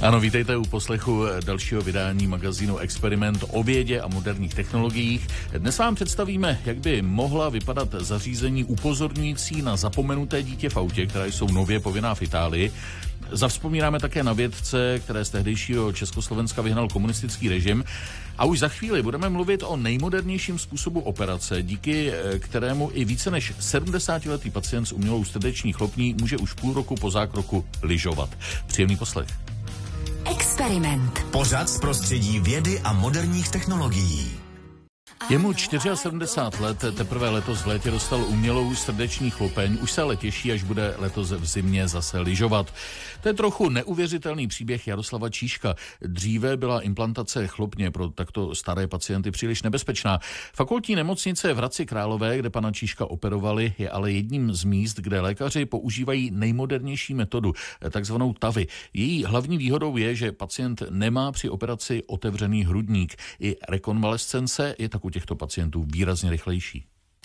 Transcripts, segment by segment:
Ano, vítejte u poslechu dalšího vydání magazínu Experiment o vědě a moderních technologiích. Dnes vám představíme, jak by mohla vypadat zařízení upozorňující na zapomenuté dítě v autě, která jsou nově povinná v Itálii. Zavzpomínáme také na vědce, které z tehdejšího Československa vyhnal komunistický režim. A už za chvíli budeme mluvit o nejmodernějším způsobu operace, díky kterému i více než 70letý pacient s umělou srdeční chlopní může už půl roku po zákroku lyžovat. Příjemný poslech. Experiment. Pořad z prostředí vědy a moderních technologií. Je mu 74 let, teprve letos v létě dostal umělou srdeční chlopeň, už se ale těší, až bude letos v zimě zase lyžovat. To je trochu neuvěřitelný příběh Jaroslava Čížka. Dříve byla implantace chlopně pro takto staré pacienty příliš nebezpečná. Fakultní nemocnice v Hradci Králové, kde pana Čížka operovali, je ale jedním z míst, kde lékaři používají nejmodernější metodu, takzvanou TAVI. Její hlavní výhodou je, že pacient nemá při operaci otevřený hrudník. I rekonvalescence je tak u těchto pacientů výrazně rychlejší.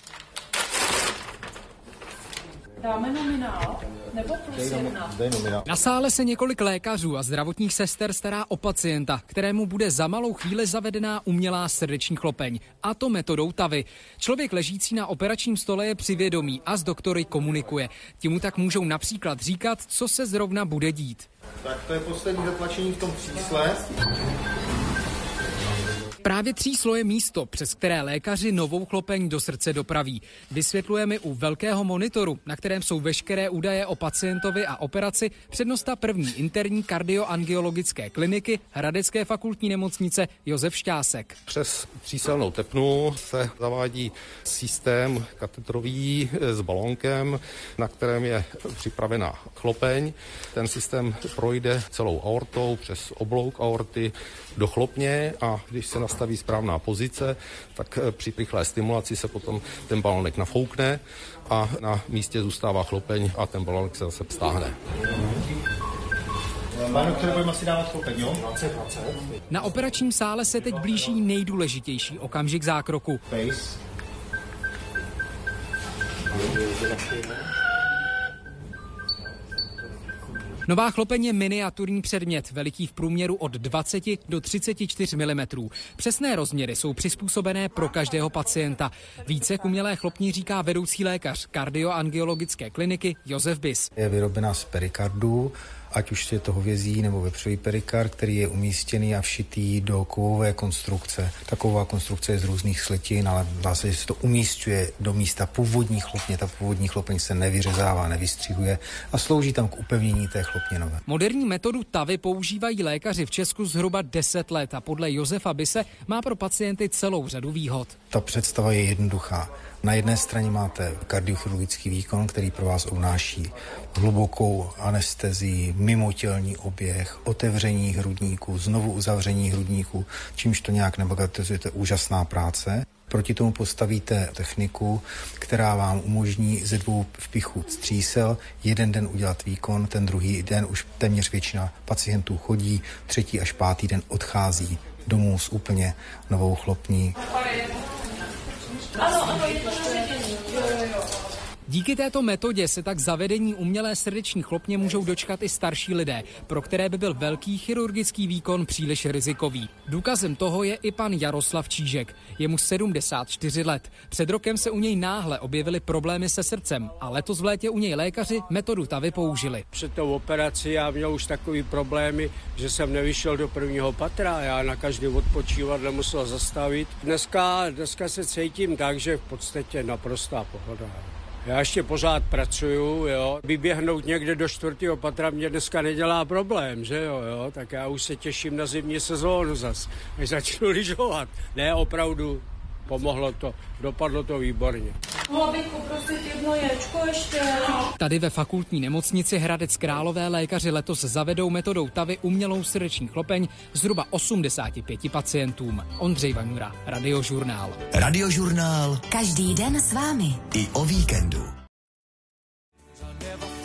Dáme nominál nebo +1? Na sále se několik lékařů a zdravotních sester stará o pacienta, kterému bude za malou chvíli zavedená umělá srdeční chlopeň. A to metodou TAVI. Člověk ležící na operačním stole je při vědomí a s doktory komunikuje. Ti mu tak můžou například říkat, co se zrovna bude dít. Tak to je poslední zatlačení v tom třísle. Právě tříslo je místo, přes které lékaři novou chlopeň do srdce dopraví. Vysvětlujeme u velkého monitoru, na kterém jsou veškeré údaje o pacientovi a operaci, přednosta první interní kardioangiologické kliniky Hradecké fakultní nemocnice Josef Šťásek. Přes tříselnou tepnu se zavádí systém katetrový s balónkem, na kterém je připravená chlopeň. Ten systém projde celou aortou přes oblouk aorty do chlopně a když se nastaví správná pozice, tak při rychlé stimulaci se potom ten balónek nafoukne a na místě zůstává chlopeň a ten balónek se zase stáhne. Pane doktore, budeme asi dávat chlopeň, jo? 20. Na operačním sále se teď blíží nejdůležitější okamžik zákroku. Nová chlopeň je miniaturní předmět, veliký v průměru od 20 do 34 mm. Přesné rozměry jsou přizpůsobené pro každého pacienta. Více k umělé chlopni říká vedoucí lékař kardioangiologické kliniky Josef Bis. Je vyrobena z perikardu, ať už je to hovězí nebo vepřový perikard, který je umístěný a všitý do kovové konstrukce. Ta kovová konstrukce je z různých slitin, ale vlastně se to umísťuje do místa původní chlopně. Ta původní chlopeň se nevyřezává, nevystřihuje a slouží tam k upevnění té chlopně nové. Moderní metodu TAVI používají lékaři v Česku zhruba 10 let a podle Josefa Bise má pro pacienty celou řadu výhod. Ta představa je jednoduchá. Na jedné straně máte kardiochirurgický výkon, který pro vás obnáší hlubokou anestezii, mimotělní oběh, otevření hrudníku, znovu uzavření hrudníku, čímž to nějak nebagatelizujete, úžasná práce. Proti tomu postavíte techniku, která vám umožní ze 2 vpichů střísel jeden den udělat výkon, ten druhý den už téměř většina pacientů chodí, 3. až 5. den odchází domů s úplně novou chlopní. Díky této metodě se tak zavedení umělé srdeční chlopně můžou dočkat i starší lidé, pro které by byl velký chirurgický výkon příliš rizikový. Důkazem toho je i pan Jaroslav Čížek. Je mu 74 let. Před rokem se u něj náhle objevily problémy se srdcem a letos v létě u něj lékaři metodu TAVI použili. Před tou operací já měl už takový problémy, že jsem nevyšel do prvního patra, já na každý odpočívadle musel zastavit. Dneska se cítím tak, že v podstatě naprostá pohoda. Já ještě pořád pracuju, jo. Vyběhnout někde do 4. patra mě dneska nedělá problém, že jo. Tak já už se těším na zimní sezónu zas, až začnu lyžovat. Ne, opravdu, pomohlo to, dopadlo to výborně. Mohla bych poprosit jedno ječko ještě? Tady ve fakultní nemocnici Hradec Králové lékaři letos zavedou metodou TAVI umělou srdeční chlopeň zhruba 85 pacientům. Ondřej Vaňura, Radiožurnál. Radiožurnál. Každý den s vámi. I o víkendu.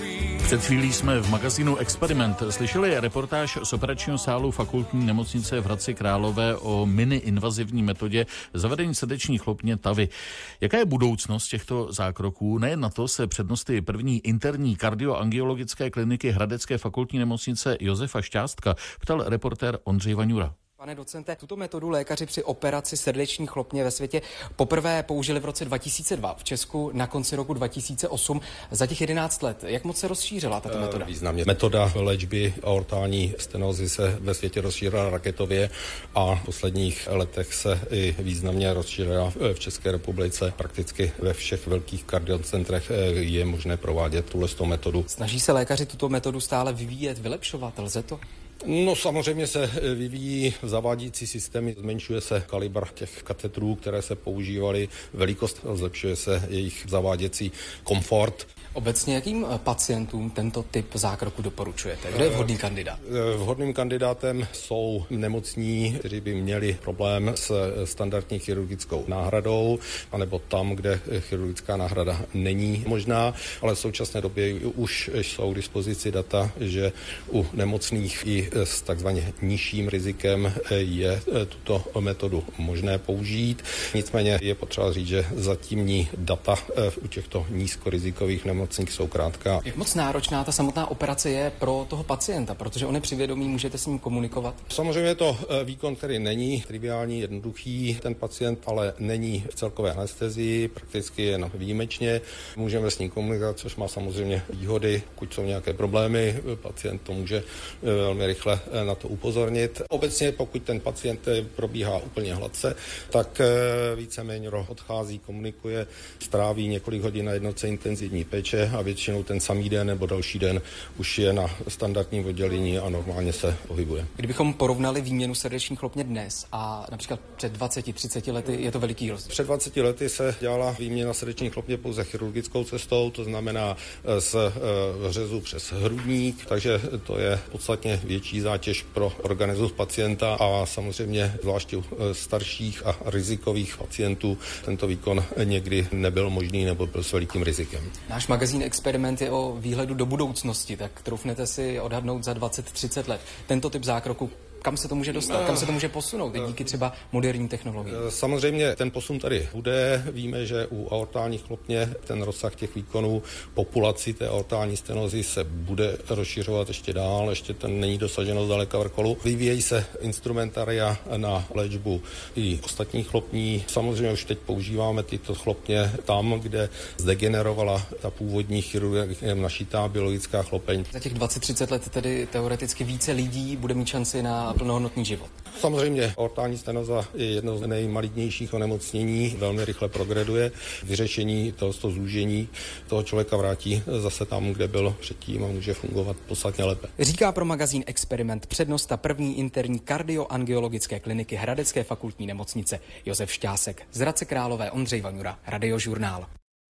Před chvílí jsme v magazínu Experiment slyšeli reportáž z operačního sálu fakultní nemocnice v Hradci Králové o mini-invazivní metodě zavedení srdeční chlopně TAVI. Jaká je budoucnost těchto zákroků? Nejen na to se přednosty první interní kardioangiologické kliniky Hradecké fakultní nemocnice Josefa Šťástka ptal reportér Ondřej Vaňura. Pane docente, tuto metodu lékaři při operaci srdeční chlopně ve světě poprvé použili v roce 2002, v Česku na konci roku 2008. Za těch 11 let, jak moc se rozšířila tato metoda? Významně. Metoda léčby aortální stenózy se ve světě rozšířila raketově a v posledních letech se i významně rozšířila v České republice. Prakticky ve všech velkých kardiocentrech je možné provádět tuto metodu. Snaží se lékaři tuto metodu stále vyvíjet, vylepšovat, lze to? No samozřejmě se vyvíjí zavádějící systémy, zmenšuje se kalibr těch katetrů, které se používaly, velikost, zlepšuje se jejich zaváděcí komfort. Obecně jakým pacientům tento typ zákroku doporučujete? Kdo je vhodný kandidát? Vhodným kandidátem jsou nemocní, kteří by měli problém s standardní chirurgickou náhradou, anebo tam, kde chirurgická náhrada není možná, ale v současné době už jsou k dispozici data, že u nemocných i s takzvaně nižším rizikem je tuto metodu možné použít. Nicméně je potřeba říct, že zatímní data u těchto nízkorizikových nemocných jsou krátká. Jak moc náročná ta samotná operace je pro toho pacienta, protože on je při vědomí, můžete s ním komunikovat? Samozřejmě je to výkon, který není triviální, jednoduchý. Ten pacient ale není v celkové anestezii, prakticky jen výjimečně. Můžeme s ním komunikovat, což má samozřejmě výhody. Pokud jsou nějaké problémy, pacient to může velmi rychle na to upozornit. Obecně, pokud ten pacient probíhá úplně hladce, tak víceméně odchází, komunikuje, stráví několik hodin na jednotce intenzivní péče a většinou ten samý den nebo další den už je na standardním oddělení a normálně se pohybuje. Kdybychom porovnali výměnu srdeční chlopně dnes a například před 20-30 lety, je to veliký rozdíl. Před 20 lety se dělala výměna srdeční chlopně pouze chirurgickou cestou, to znamená z řezu přes hrudník, takže to je podstatně větší zátěž pro organismus pacienta a samozřejmě zvláště u starších a rizikových pacientů tento výkon někdy nebyl možný nebo byl s velikým rizikem. Náš magazín Experiment je o výhledu do budoucnosti, tak troufnete si odhadnout za 20-30 let tento typ zákroku, kam se to může dostat, kam se to může posunout díky třeba moderním technologiím? Samozřejmě ten posun tady bude. Víme, že u aortální chlopně ten rozsah těch výkonů populací té aortální stenózy se bude rozšiřovat ještě dál, ještě ten není dosaženo zdaleka vrcholu. Vyvíjejí se instrumentaria na léčbu i ostatních chlopní. Samozřejmě už teď používáme tyto chlopně tam, kde zdegenerovala ta původní chirurgiem našitá biologická chlopeň. Za těch 20-30 let tedy teoreticky více lidí bude mít šanci na plnohodnotný život. Samozřejmě aortální stenóza je jedno z nejmalignějších onemocnění, velmi rychle progreduje. Vyřešení tohoto zúžení toho člověka vrátí zase tam, kde byl předtím a může fungovat podstatně lépe. Říká pro magazín Experiment přednosta první interní kardioangiologické kliniky Hradecké fakultní nemocnice Josef Šťásek. Z Hradce Králové Ondřej Vaňura, Radiožurnál.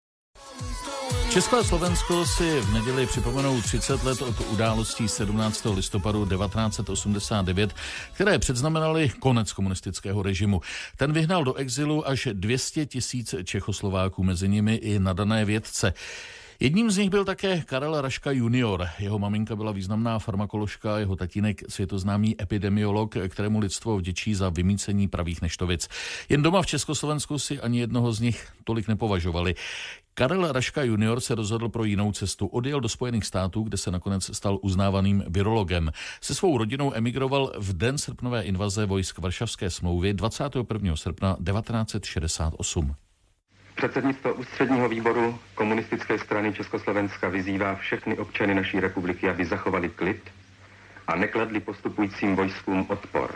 Česko a Slovensko si v neděli připomenou 30 let od událostí 17. listopadu 1989, které předznamenaly konec komunistického režimu. Ten vyhnal do exilu až 200 000 Čechoslováků, mezi nimi i nadané vědce. Jedním z nich byl také Karel Raška junior. Jeho maminka byla významná farmakoložka, jeho tatínek světoznámý epidemiolog, kterému lidstvo vděčí za vymýcení pravých neštovic. Jen doma v Československu si ani jednoho z nich tolik nepovažovali. Karel Raška junior se rozhodl pro jinou cestu. Odjel do Spojených států, kde se nakonec stal uznávaným virologem. Se svou rodinou emigroval v den srpnové invaze vojsk Varšavské smlouvy 21. srpna 1968. Předsednictvo ústředního výboru Komunistické strany Československa vyzývá všechny občany naší republiky, aby zachovali klid a nekladli postupujícím vojskům odpor.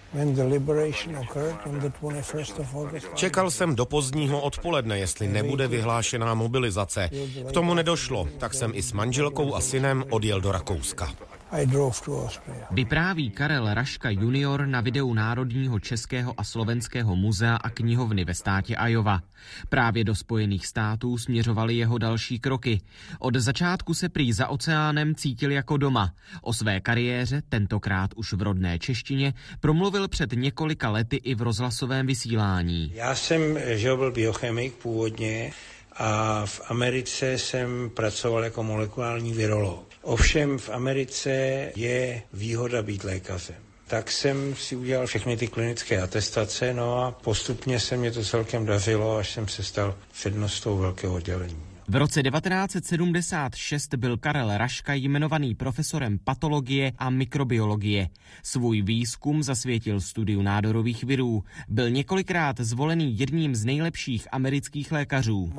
Čekal jsem do pozdního odpoledne, jestli nebude vyhlášená mobilizace. K tomu nedošlo, tak jsem i s manželkou a synem odjel do Rakouska. Vypráví Karel Raška junior na videu Národního českého a slovenského muzea a knihovny ve státě Iowa. Právě do Spojených států směřovaly jeho další kroky. Od začátku se prý za oceánem cítil jako doma. O své kariéře, tentokrát už v rodné češtině, promluvil před několika lety i v rozhlasovém vysílání. Já jsem byl biochemik původně. a v Americe jsem pracoval jako molekulární virolog. Ovšem v Americe je výhoda být lékařem. Tak jsem si udělal všechny ty klinické atestace, no a postupně se mě to celkem dařilo, až jsem se stal přednostou velkého oddělení. V roce 1976 byl Karel Raška jmenovaný profesorem patologie a mikrobiologie. Svůj výzkum zasvětil studiu nádorových virů. Byl několikrát zvolený jedním z nejlepších amerických lékařů.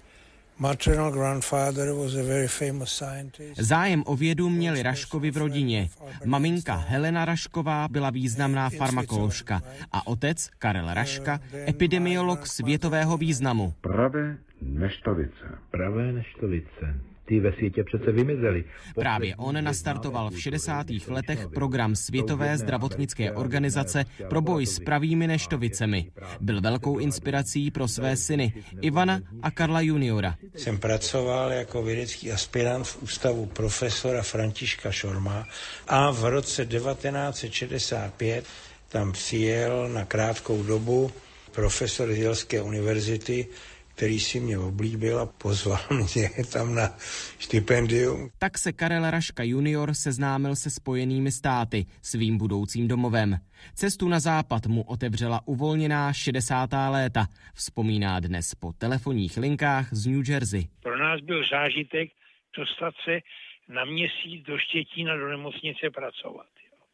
Zájem o vědu měli Raškovi v rodině. Maminka Helena Rašková byla významná farmakoložka a otec Karel Raška epidemiolog světového významu. Pravé neštovice. Ty ve světě přece vymizely. Právě on nastartoval v 60. letech program Světové zdravotnické organizace pro boj s pravými neštovicemi. Byl velkou inspirací pro své syny Ivana a Karla juniora. Jsem pracoval jako vědecký aspirant v ústavu profesora Františka Šorma a v roce 1965 tam přijel na krátkou dobu profesor z Yaleské univerzity, který si mě oblíbil a pozval mě tam na stipendium. Tak se Karel Raška junior seznámil se Spojenými státy, svým budoucím domovem. Cestu na západ mu otevřela uvolněná 60. léta, vzpomíná dnes po telefonních linkách z New Jersey. Pro nás byl zážitek dostat se na měsíc do Štětína do nemocnice pracovat.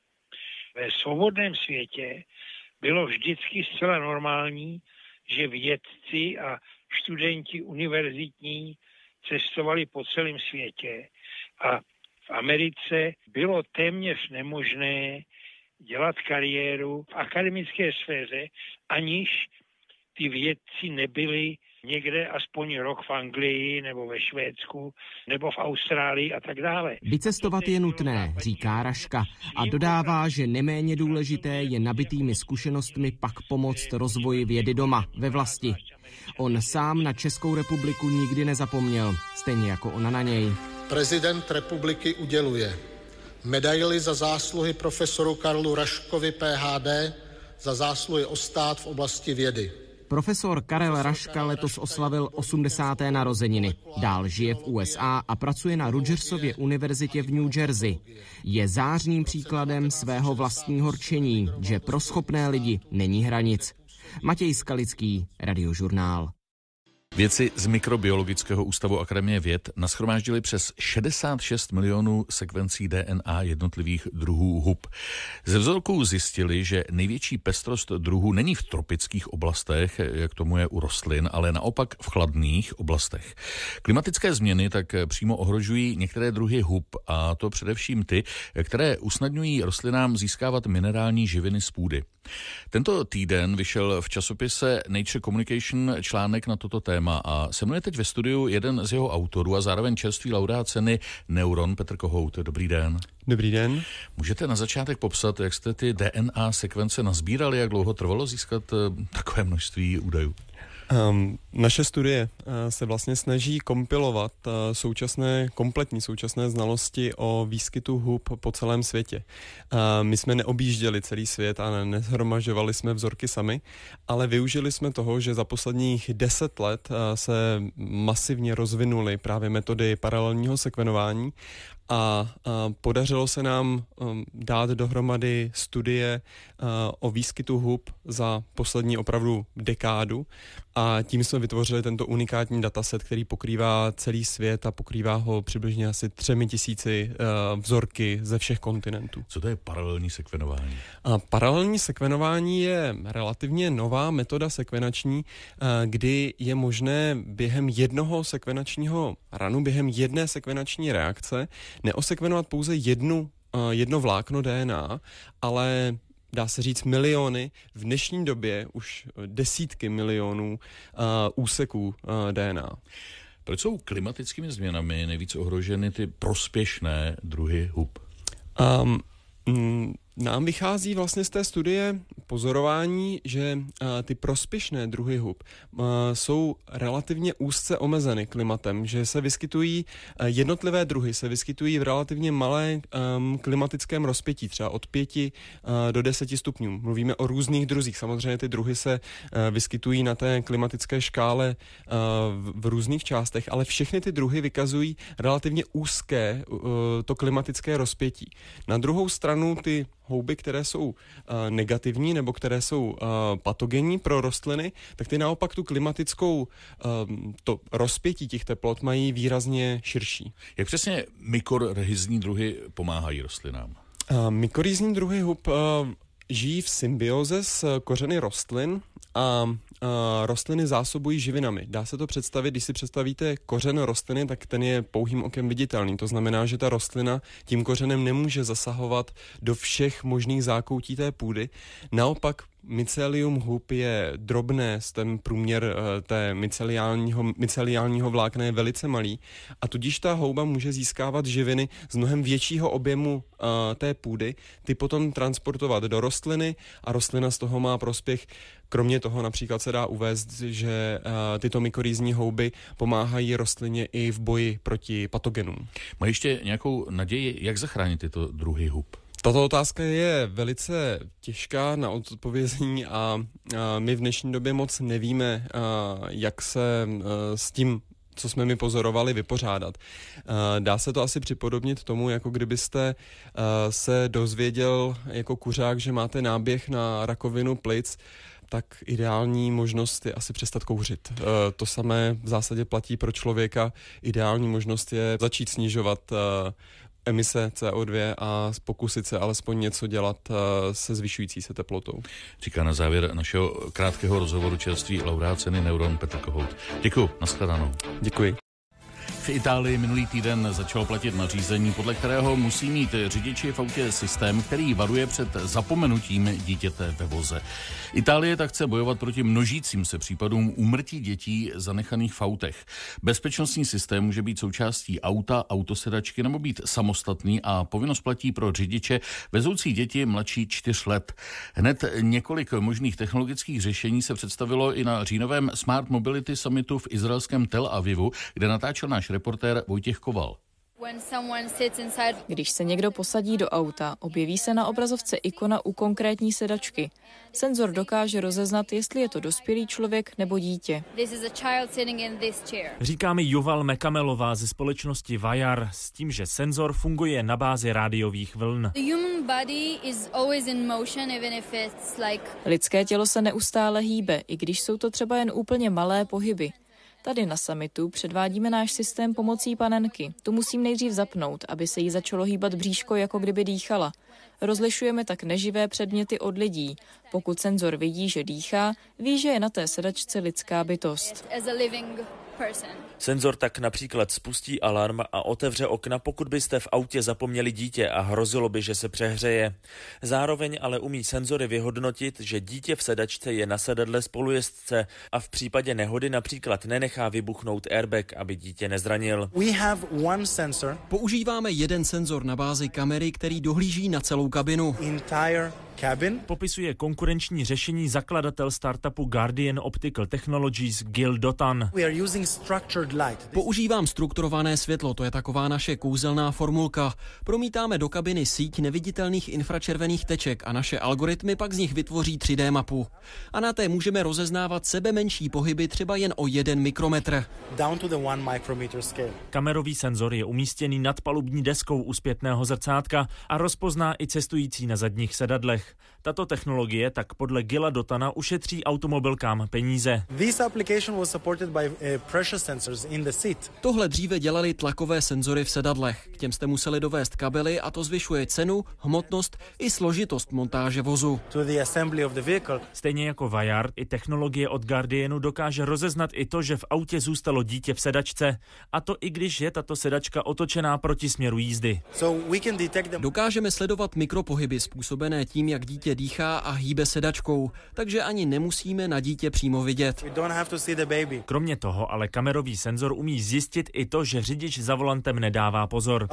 Ve svobodném světě bylo vždycky zcela normální, že vědci a studenti univerzitní cestovali po celém světě a v Americe bylo téměř nemožné dělat kariéru v akademické sféře, aniž ty vědci nebyli někde aspoň rok v Anglii nebo ve Švédsku nebo v Austrálii a tak dále. Vycestovat je nutné, říká Raška a dodává, že neméně důležité je nabitými zkušenostmi pak pomoct rozvoji vědy doma, ve vlasti. On sám na Českou republiku nikdy nezapomněl, stejně jako ona na něj. Prezident republiky uděluje medaili za zásluhy profesoru Karlu Raškovi PhD za zásluhy o stát v oblasti vědy. Profesor Karel Raška letos oslavil 80. narozeniny. Dál žije v USA a pracuje na Rutgersově univerzitě v New Jersey. Je zářným příkladem svého vlastního rčení, že pro schopné lidi není hranic. Matěj Skalický, Radiožurnál. Vědci z Mikrobiologického ústavu Akademie věd nashromáždili přes 66 milionů sekvencí DNA jednotlivých druhů hub. Ze vzorků zjistili, že největší pestrost druhů není v tropických oblastech, jak tomu je u rostlin, ale naopak v chladných oblastech. Klimatické změny tak přímo ohrožují některé druhy hub, a to především ty, které usnadňují rostlinám získávat minerální živiny z půdy. Tento týden vyšel v časopise Nature Communication článek na toto téma a se mnou je teď ve studiu jeden z jeho autorů a zároveň čerstvý laureát ceny Neuron, Petr Kohout. Dobrý den. Dobrý den. Můžete na začátek popsat, jak jste ty DNA sekvence nazbírali, jak dlouho trvalo získat takové množství údajů? Naše studie se vlastně snaží kompilovat kompletní současné znalosti o výskytu hub po celém světě. My jsme neobjížděli celý svět a neshromažďovali jsme vzorky sami, ale využili jsme toho, že za posledních 10 let se masivně rozvinuly právě metody paralelního sekvenování a podařilo se nám dát dohromady studie o výskytu hub za poslední opravdu dekádu a tím jsme vytvořili tento unikátní dataset, který pokrývá celý svět a pokrývá ho přibližně asi 3000 vzorky ze všech kontinentů. Co to je paralelní sekvenování? Paralelní sekvenování je relativně nová metoda sekvenační, kdy je možné během jednoho sekvenačního runu, během jedné sekvenační reakce neosekvenovat pouze jedno vlákno DNA, ale dá se říct miliony, v dnešní době už desítky milionů úseků DNA. Proč jsou klimatickými změnami nejvíc ohroženy ty prospěšné druhy hub? Nám vychází vlastně z té studie pozorování, že ty prospěšné druhy hub jsou relativně úzce omezeny klimatem, že se vyskytují jednotlivé druhy, se vyskytují v relativně malé klimatickém rozpětí, třeba od 5 do 10 stupňů. Mluvíme o různých druzích. Samozřejmě ty druhy se vyskytují na té klimatické škále v různých částech, ale všechny ty druhy vykazují relativně úzké to klimatické rozpětí. Na druhou stranu ty houby, které jsou negativní nebo které jsou patogenní pro rostliny, tak ty naopak tu klimatickou to rozpětí těch teplot mají výrazně širší. Jak přesně mykorhizní druhy pomáhají rostlinám? Mykorhizní druhy hub žijí v symbioze s kořeny rostlin a rostliny zásobují živinami. Dá se to představit, když si představíte kořen rostliny, tak ten je pouhým okem viditelný. To znamená, že ta rostlina tím kořenem nemůže zasahovat do všech možných zákoutí té půdy. Naopak mycelium hub je drobné, ten průměr té myceliálního vlákna je velice malý a tudíž ta houba může získávat živiny z mnohem většího objemu té půdy, ty potom transportovat do rostliny a rostlina z toho má prospěch. Kromě toho například se dá uvést, že tyto mykorhizní houby pomáhají rostlině i v boji proti patogenům. Má ještě nějakou naději, jak zachránit tyto druhy hub? Tato otázka je velice těžká na odpovězení a my v dnešní době moc nevíme, jak se s tím, co jsme mi pozorovali, vypořádat. Dá se to asi připodobnit tomu, jako kdybyste se dozvěděl jako kuřák, že máte náběh na rakovinu plic, tak ideální možnost je asi přestat kouřit. To samé v zásadě platí pro člověka. Ideální možnost je začít snižovat emise CO2 a pokusit se alespoň něco dělat se zvyšující se teplotou. Říká na závěr našeho krátkého rozhovoru čerstvý laureát ceny Neuron Petr Kohout. Děkuji, nashledanou. Děkuji. V Itálii minulý týden začalo platit nařízení, podle kterého musí mít řidiči v autě systém, který varuje před zapomenutím dítěte ve voze. Itálie tak chce bojovat proti množícím se případům úmrtí dětí zanechaných v autech. Bezpečnostní systém může být součástí auta, autosedačky nebo být samostatný a povinnost platí pro řidiče vezoucí děti mladší 4 let. Hned několik možných technologických řešení se představilo i na říjnovém Smart Mobility Summitu v izraelském Tel Avivu, kde natáčel náš reportér Vojtěch Koval. Když se někdo posadí do auta, objeví se na obrazovce ikona u konkrétní sedačky. Senzor dokáže rozeznat, jestli je to dospělý člověk nebo dítě. Říká mi Yuval Mekamelová ze společnosti Vajar s tím, že senzor funguje na bázi rádiových vln. Lidské tělo se neustále hýbe, i když jsou to třeba jen úplně malé pohyby. Tady na summitu předvádíme náš systém pomocí panenky. Tu musím nejdřív zapnout, aby se jí začalo hýbat bříško, jako kdyby dýchala. Rozlišujeme tak neživé předměty od lidí. Pokud senzor vidí, že dýchá, ví, že je na té sedačce lidská bytost. Senzor tak například spustí alarm a otevře okna, pokud byste v autě zapomněli dítě a hrozilo by, že se přehřeje. Zároveň ale umí senzory vyhodnotit, že dítě v sedačce je na sedadle spolujezdce a v případě nehody například nenechá vybuchnout airbag, aby dítě nezranil. Používáme jeden senzor na bázi kamery, který dohlíží na celou kabinu. Popisuje konkurenční řešení zakladatel startupu Guardian Optical Technologies Gil Dotan. Používám strukturované světlo, to je taková naše kouzelná formulka. Promítáme do kabiny síť neviditelných infračervených teček a naše algoritmy pak z nich vytvoří 3D mapu. A na té můžeme rozeznávat sebe menší pohyby třeba jen o 1 mikrometr. Kamerový senzor je umístěný nad palubní deskou u zpětného zrcátka a rozpozná i cestující na zadních sedadlech. Tato technologie tak podle Gila Dotana ušetří automobilkám peníze. Tohle dříve dělali tlakové senzory v sedadlech. K těm jste museli dovést kabely a to zvyšuje cenu, hmotnost i složitost montáže vozu. Stejně jako Vajar, i technologie od Guardianu dokáže rozeznat i to, že v autě zůstalo dítě v sedačce. A to i když je tato sedačka otočená proti směru jízdy. Dokážeme sledovat mikropohyby způsobené tím, jak jak dítě dýchá a hýbe sedačkou, takže ani nemusíme na dítě přímo vidět. Kromě toho ale kamerový senzor umí zjistit i to, že řidič za volantem nedává pozor.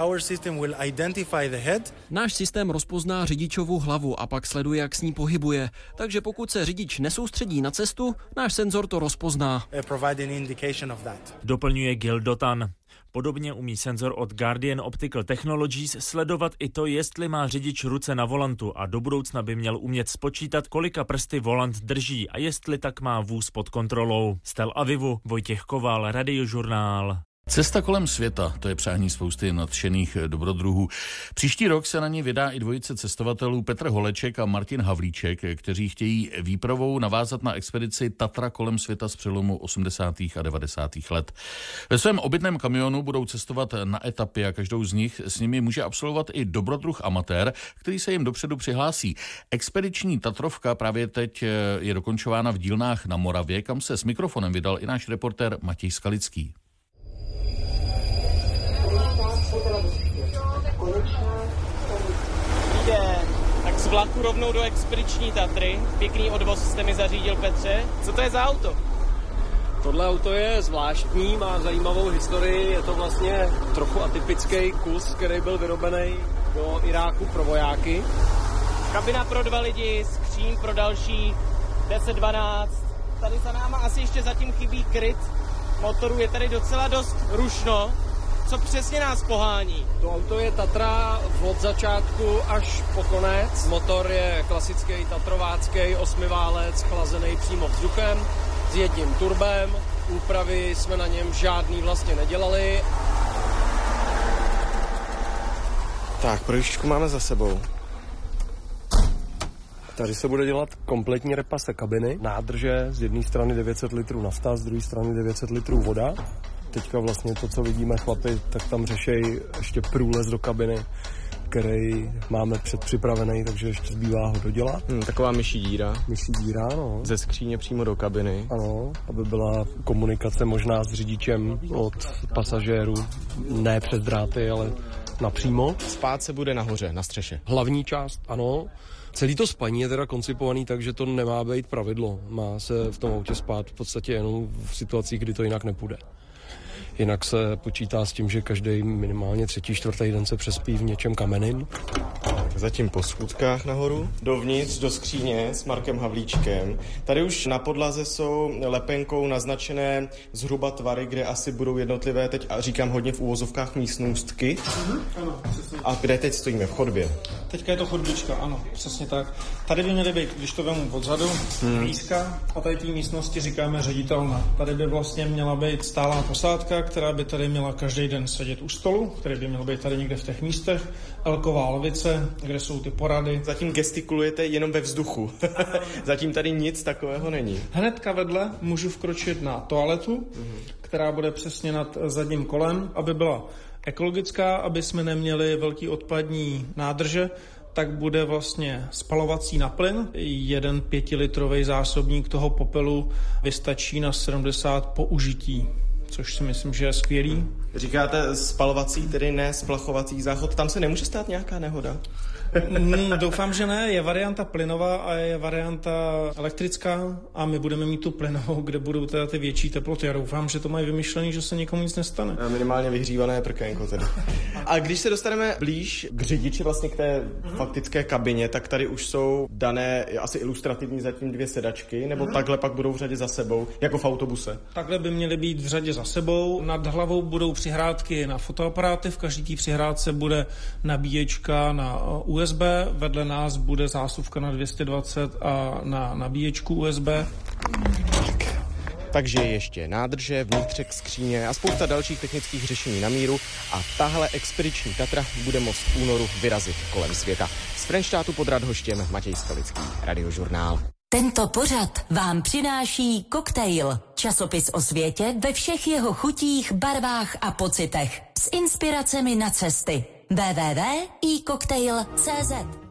Náš systém rozpozná řidičovu hlavu a pak sleduje, jak s ní pohybuje. Takže pokud se řidič nesoustředí na cestu, náš senzor to rozpozná. Doplňuje Gil Dotan. Podobně umí senzor od Guardian Optical Technologies sledovat i to, jestli má řidič ruce na volantu, a do budoucna by měl umět spočítat, kolika prsty volant drží a jestli tak má vůz pod kontrolou. Z Tel Avivu Vojtěch Koval, Radiožurnál. Cesta kolem světa, to je přání spousty nadšených dobrodruhů. Příští rok se na ní vydá i dvojice cestovatelů Petr Holeček a Martin Havlíček, kteří chtějí výpravou navázat na expedici Tatra kolem světa z přelomu 80. a 90. let. Ve svém obytném kamionu budou cestovat na etapy a každou z nich s nimi může absolvovat i dobrodruh amatér, který se jim dopředu přihlásí. Expediční Tatrovka právě teď je dokončována v dílnách na Moravě, kam se s mikrofonem vydal i náš reportér Matěj Skalický. Tak z vlaku rovnou do expediční Tatry. Pěkný odvoz jste mi zařídil, Petře. Co to je za auto? Tohle auto je zvláštní, má zajímavou historii. Je to vlastně trochu atypický kus, který byl vyrobený do Iráku pro vojáky. Kabina pro 2 lidi, skříň pro další, 10-12. Tady za náma asi ještě zatím chybí kryt motoru, je tady docela dost rušno. Co přesně nás pohání? To auto je Tatra od začátku až po konec. Motor je klasický tatrovácký 8válec, chlazený přímo vzduchem s jedním turbem. Úpravy jsme na něm žádný vlastně nedělali. Tak, projížďku máme za sebou. Tady se bude dělat kompletní repase kabiny. Nádrže, z jedné strany 900 litrů nafta, z druhé strany 900 litrů voda. Teďka vlastně to, co vidíme chlapi, tak tam řešejí ještě průlez do kabiny, který máme předpřipravený, takže ještě zbývá ho dodělat. Taková myší díra. Myší díra, no. Ze skříně přímo do kabiny. Ano, aby byla komunikace možná s řidičem od pasažérů, ne přes dráty, ale napřímo. Spát se bude nahoře, na střeše. Hlavní část, ano. Celý to spaní je teda koncipovaný tak, že to nemá být pravidlo. Má se v tom autě spát v podstatě jenom v situacích, kdy to jinak nepůjde. Jinak se počítá s tím, že každý minimálně 3., 4. den se přespí v něčem kamenným. Zatím po schůdkách nahoru, dovnitř do skříně s Markem Havlíčkem. Tady už na podlaze jsou lepenkou naznačené zhruba tvary, kde asi budou jednotlivé, teď a říkám hodně v úvozovkách, místnůstky. Ano, přesně. A kde teď stojíme? V chodbě? Teďka je to chodbička, ano, přesně tak. Tady by měly být, když to vemu odzadu, výzka a tady té místnosti říkáme ředitelna. Tady by vlastně měla být stálá posádka, která by tady měla každý den sedět u stolu, který by měl být tady někde v těch místech, elková lavice, kde jsou ty porady. Zatím gestikulujete jenom ve vzduchu. Zatím tady nic takového není. Hnedka vedle můžu vkročit na toaletu, která bude přesně nad zadním kolem, aby byla ekologická, aby jsme neměli velký odpadní nádrže, tak bude vlastně spalovací na plyn. 1 5litrový zásobník toho popelu vystačí na 70 použití, což si myslím, že je skvělý. Říkáte spalovací, tedy ne splachovací záchod. Tam se nemůže stát nějaká nehoda? Doufám, že ne. Je varianta plynová a je varianta elektrická a my budeme mít tu plynovou, kde budou teda ty větší teploty. Já doufám, že to mají vymyšlený, že se nikomu nic nestane. Minimálně vyhřívané prkénko tedy. A když se dostaneme blíž k řidiči, vlastně k té faktické kabině, tak tady už jsou dané asi ilustrativní zatím 2 sedačky, nebo takhle pak budou v řadě za sebou, jako v autobuse? Takhle by měly být v řadě za sebou. Nad hlavou budou přihrádky na fotoaparáty, v každý té přihrádce bude nabíječka na USB, vedle nás bude zásuvka na 220 a na nabíječku USB. Takže ještě nádrže, vnitřek skříně a spousta dalších technických řešení na míru a tahle expediční Tatra bude moct v únoru vyrazit kolem světa. Z Frenštátu pod Radhoštěm Matěj Skalický, Radiožurnál. Tento pořad vám přináší Cocktail, časopis o světě ve všech jeho chutích, barvách a pocitech. S inspiracemi na cesty. www.icocktail.cz